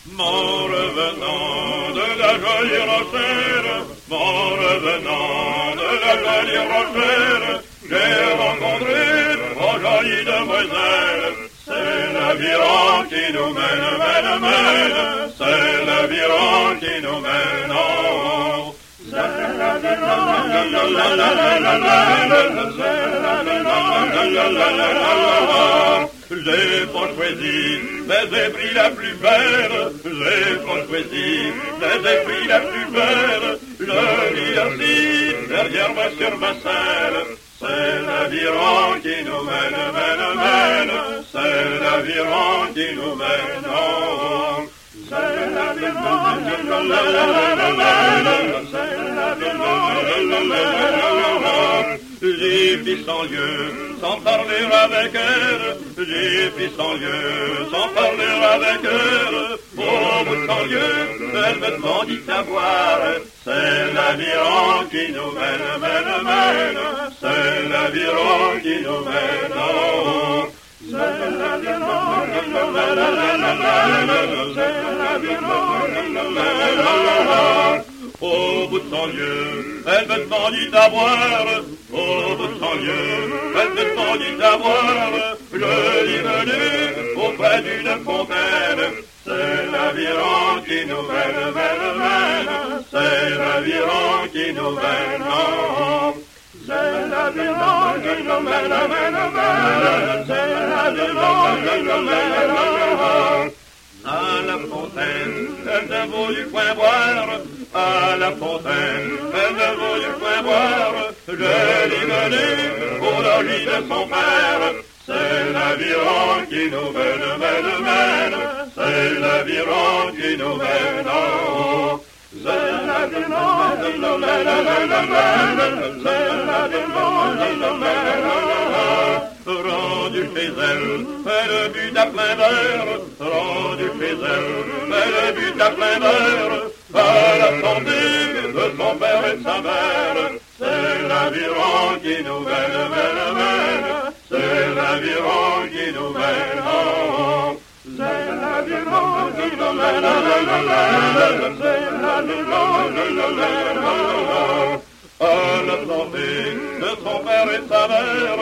Mon revenant de la jolie rochère, mon revenant de la jolie rochère, j'ai rencontré trois jolies demoiselles. C'est l'aviron qui nous mène, mène, mène, c'est l'aviron qui nous mène en haut. J'ai pas choisi, mais j'ai pris la plus belle. J'ai pas choisi, mais j'ai pris la plus belle. Je lis assis derrière moi sur ma selle. C'est l'aviron qui nous mène, mène, mène. C'est l'aviron qui nous mène en haut. C'est l'aviron qui nous mène, mène. C'est l'aviron qui nous mène en haut. J'ai pris 100 lieues sans parler avec elle. J'ai pris 100 lieues sans parler avec elle. Au bout de 100 lieues, elle me demandit à boire. C'est l'aviron qui nous mène, mène, mène. C'est l'aviron qui nous mène en haut. C'est l'aviron qui nous mène, mène, mène. C'est l'aviron qui nous mène en haut. Au bout de 100 lieues, elle me demandit à boire. Au bout de 100 lieues, elle me demandit à boire. Je l'ai menée auprès d'une fontaine. C'est l'aviron qui nous mène, mène, mène. C'est l'aviron qui nous mène en haut. C'est l'aviron qui nous mène, mène, mène. C'est l'aviron qui nous mène en haut. À la fontaine, elle ne voulut point boire. À la fontaine, elle ne voulut point boire. Je l'ai menée au logis de son père. C'est l'aviron qui nous mène, mène, mène. C'est l'aviron qui nous mène en haut. C'est l'aviron qui nous mène, mène, mène. C'est l'aviron qui nous mène en haut. Rendu chez elle, elle but à plein verre. Rendu chez elle, elle but à plein verre. À la santé de son père et de sa mère. C'est l'aviron qui nous mène, mène, mène. C'est l'aviron qui nous mène en haut. C'est l'aviron qui nous mène, mène, mène. C'est l'aviron qui nous mène en haut. À la santé de son père et de sa mère.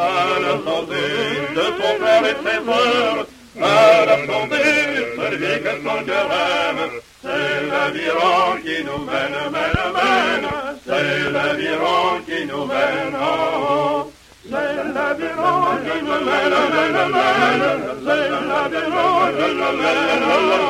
À la santé de son père et de ses frères. À la santé, celui que son cœur aime. C'est l'aviron qui nous mène, mène, mène. C'est l'aviron qui nous mène en haut. C'est l'aviron qui nous mène, mène, mène. C'est l'aviron qui nous mène en haut.